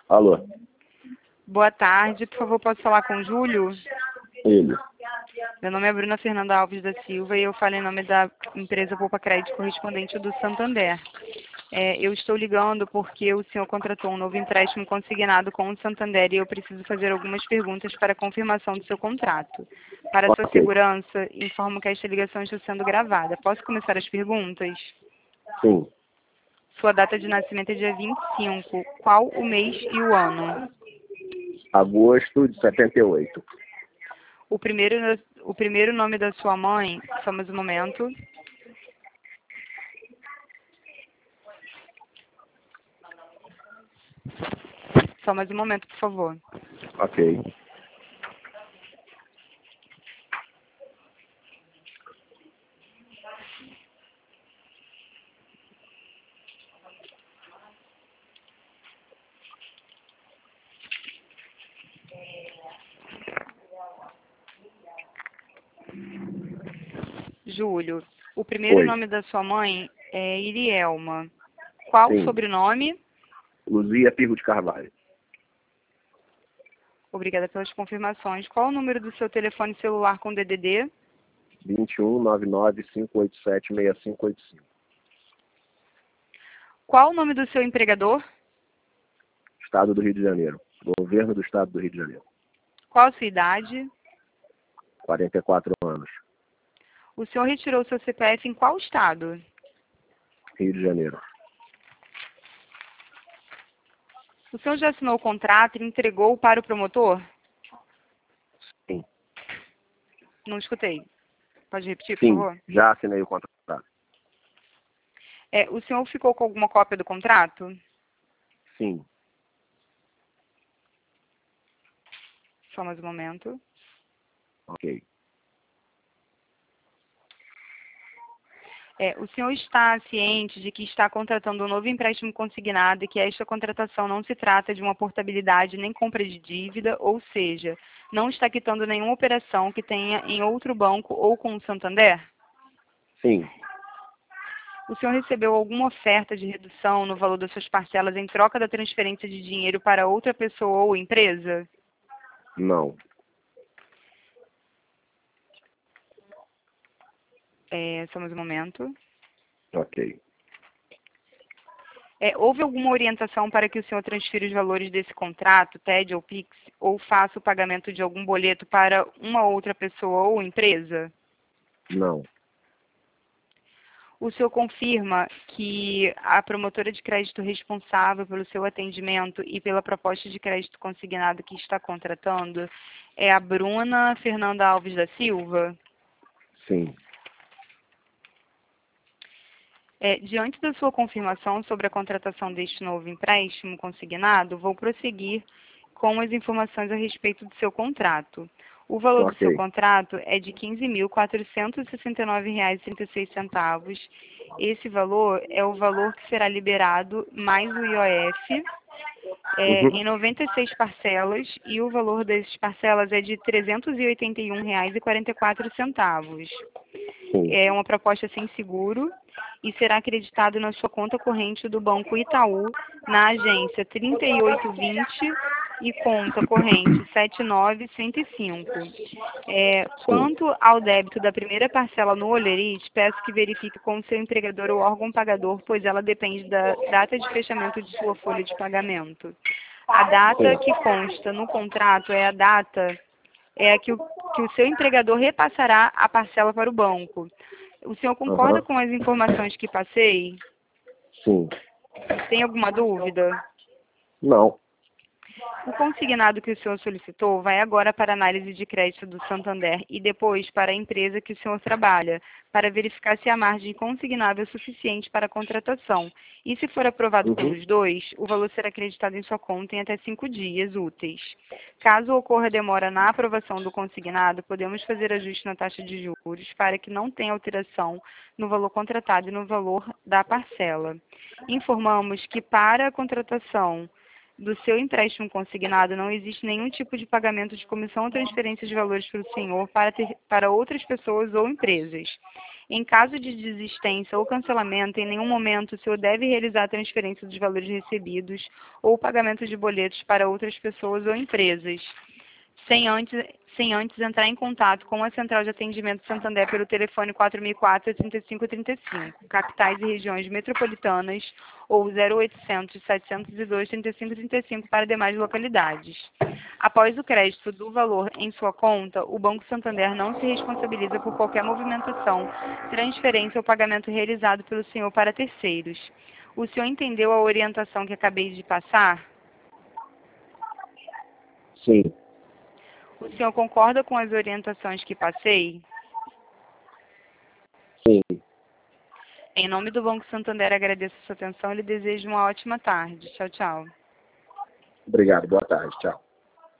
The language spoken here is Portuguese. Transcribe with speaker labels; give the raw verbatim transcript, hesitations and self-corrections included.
Speaker 1: Alô?
Speaker 2: Boa tarde, por favor, posso falar com o Júlio?
Speaker 1: Ele.
Speaker 2: Meu nome é Bruna Fernanda Alves da Silva e eu falo em nome da empresa Poupa Crédito Correspondente do Santander. É, eu estou ligando porque o senhor contratou um novo empréstimo consignado com o Santander e eu preciso fazer algumas perguntas para confirmação do seu contrato. Para sua
Speaker 1: Ok.
Speaker 2: segurança, informo que esta ligação está sendo gravada. Posso começar as perguntas?
Speaker 1: Sim.
Speaker 2: Sua data de nascimento é dia vinte e cinco. Qual o mês e o ano?
Speaker 1: Agosto de setenta e oito.
Speaker 2: O primeiro, o primeiro nome da sua mãe, só mais um momento. Só mais um momento, por favor.
Speaker 1: Ok.
Speaker 2: Júlio, o primeiro
Speaker 1: Oi.
Speaker 2: nome da sua mãe é Irielma. Qual o
Speaker 1: Sim.
Speaker 2: sobrenome?
Speaker 1: Luzia Pirro de Carvalho.
Speaker 2: Obrigada pelas confirmações. Qual o número do seu telefone celular com D D D?
Speaker 1: vinte e um, nove nove, cinco oito sete, seis cinco oito cinco.
Speaker 2: Qual o nome do seu empregador?
Speaker 1: Estado do Rio de Janeiro. Governo do Estado do Rio de Janeiro.
Speaker 2: Qual a sua idade?
Speaker 1: quarenta e quatro anos.
Speaker 2: O senhor retirou seu C P F em qual estado?
Speaker 1: Rio de Janeiro.
Speaker 2: O senhor já assinou o contrato e entregou para o promotor?
Speaker 1: Sim.
Speaker 2: Não escutei. Pode repetir, por
Speaker 1: Sim.
Speaker 2: favor?
Speaker 1: Já assinei o contrato.
Speaker 2: É, o senhor ficou com alguma cópia do contrato?
Speaker 1: Sim.
Speaker 2: Só mais um momento.
Speaker 1: Ok.
Speaker 2: É, o senhor está ciente de que está contratando um novo empréstimo consignado e que esta contratação não se trata de uma portabilidade nem compra de dívida, ou seja, não está quitando nenhuma operação que tenha em outro banco ou com o Santander?
Speaker 1: Sim.
Speaker 2: O senhor recebeu alguma oferta de redução no valor das suas parcelas em troca da transferência de dinheiro para outra pessoa ou empresa?
Speaker 1: Não.
Speaker 2: É, só mais um momento.
Speaker 1: Ok.
Speaker 2: É, houve alguma orientação para que o senhor transfira os valores desse contrato, T E D ou Pix, ou faça o pagamento de algum boleto para uma outra pessoa ou empresa?
Speaker 1: Não.
Speaker 2: O senhor confirma que a promotora de crédito responsável pelo seu atendimento e pela proposta de crédito consignado que está contratando é a Bruna Fernanda Alves da Silva?
Speaker 1: Sim.
Speaker 2: É, diante da sua confirmação sobre a contratação deste novo empréstimo consignado, vou prosseguir com as informações a respeito do seu contrato. O valor do seu
Speaker 1: Ok.
Speaker 2: contrato é de quinze mil quatrocentos e sessenta e nove reais e trinta e seis centavos. Esse valor é o valor que será liberado mais o I O F é,
Speaker 1: Uhum.
Speaker 2: em noventa e seis parcelas e o valor dessas parcelas é de trezentos e oitenta e um reais e quarenta e quatro centavos.
Speaker 1: Sim.
Speaker 2: É uma proposta sem seguro e será acreditado na sua conta corrente do Banco Itaú, na agência trinta e oito vinte e conta corrente setenta e nove cento e cinco. É,
Speaker 1: Sim.
Speaker 2: quanto ao débito da primeira parcela no Olerite, peço que verifique com o seu empregador ou órgão pagador, pois ela depende da data de fechamento de sua folha de pagamento. A data
Speaker 1: Sim.
Speaker 2: que consta no contrato é a data é a que o, que o seu empregador repassará a parcela para o banco. O senhor concorda
Speaker 1: Aham.
Speaker 2: com as informações que passei?
Speaker 1: Sim.
Speaker 2: Tem alguma dúvida?
Speaker 1: Não.
Speaker 2: O consignado que o senhor solicitou vai agora para a análise de crédito do Santander e depois para a empresa que o senhor trabalha, para verificar se a margem consignável é suficiente para a contratação. E se for aprovado
Speaker 1: Uhum.
Speaker 2: pelos dois, o valor será acreditado em sua conta em até cinco dias úteis. Caso ocorra demora na aprovação do consignado, podemos fazer ajuste na taxa de juros para que não tenha alteração no valor contratado e no valor da parcela. Informamos que para a contratação do seu empréstimo consignado, não existe nenhum tipo de pagamento de comissão ou transferência de valores para o senhor para, ter, para outras pessoas ou empresas. Em caso de desistência ou cancelamento, em nenhum momento o senhor deve realizar a transferência dos valores recebidos ou pagamento de boletos para outras pessoas ou empresas, sem antes, sem antes entrar em contato com a Central de Atendimento Santander pelo telefone quatro mil e quatro, trinta e cinco trinta e cinco, capitais e regiões metropolitanas, ou zero oitocentos, setecentos e dois, trinta e cinco trinta e cinco para demais localidades. Após o crédito do valor em sua conta, o Banco Santander não se responsabiliza por qualquer movimentação, transferência ou pagamento realizado pelo senhor para terceiros. O senhor entendeu a orientação que acabei de passar?
Speaker 1: Sim.
Speaker 2: O senhor concorda com as orientações que passei?
Speaker 1: Sim.
Speaker 2: Em nome do Banco Santander, agradeço a sua atenção e lhe desejo uma ótima tarde. Tchau, tchau.
Speaker 1: Obrigado. Boa tarde. Tchau.